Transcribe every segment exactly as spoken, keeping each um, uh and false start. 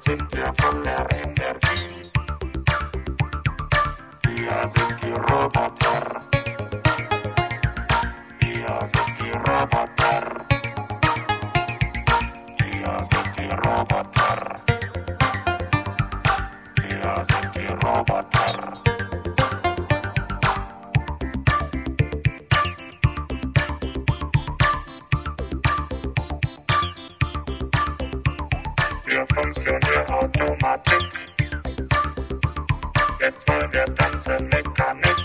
sind wir voller Energie. Wir sind die Roboter. Wir sind die Roboter. Wir sind die Roboter. Wir sind die Roboter. Wir funktionieren Automatik. Jetzt wollen wir tanzen Mechanik.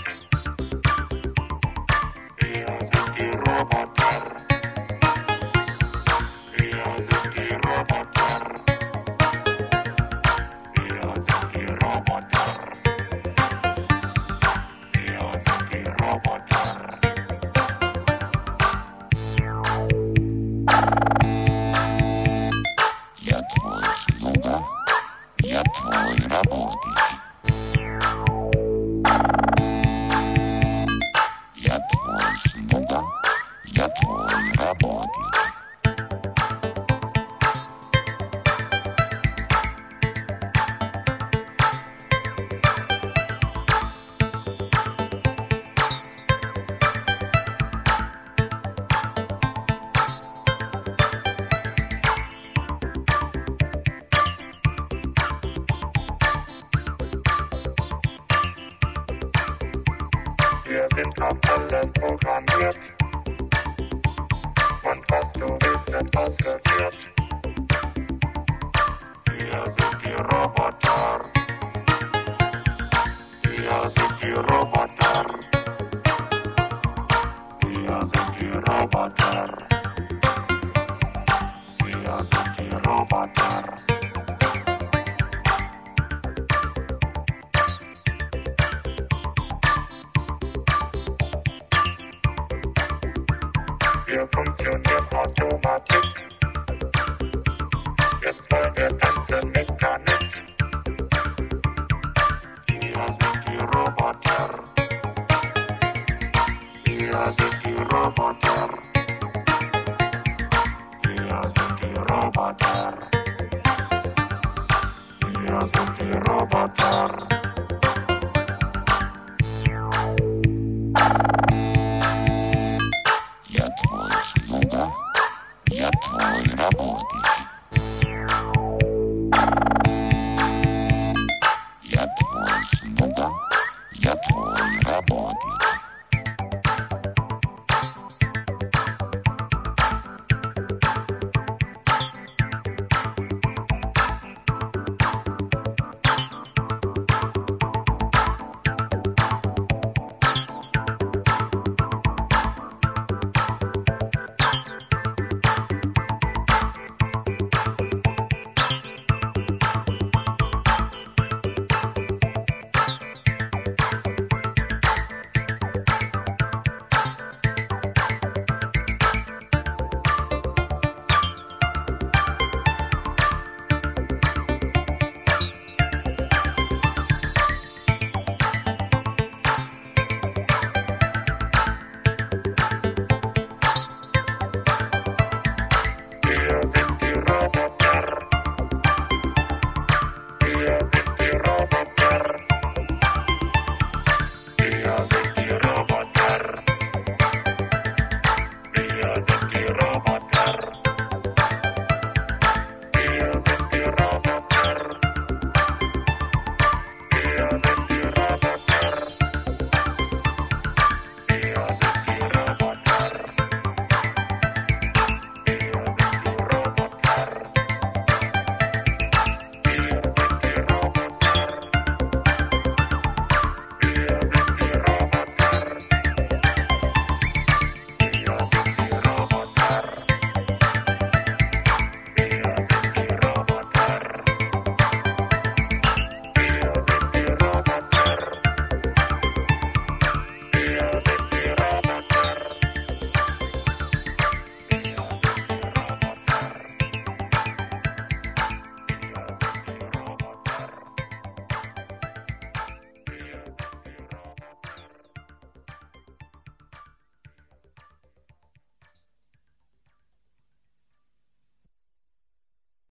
Wir sind die Roboter. Wir sind die Roboter. Wir sind die Roboter. Wir sind die Roboter. Я твой слуга, я твой работник. Я твой слуга, я твой работник. Wir sind auf alles programmiert. Und was du willst, wird ausgeführt. Wir sind die Roboter. Wir sind die Roboter. Wir sind die Roboter. Wir sind die Roboter. Wir funktionieren Automatik. Jetzt wollen wir tanzen Mechanik. Wir sind die Roboter. Wir sind die Roboter. Wir sind die Roboter. Wir sind die Roboter. Я твой слуга, я твой работник.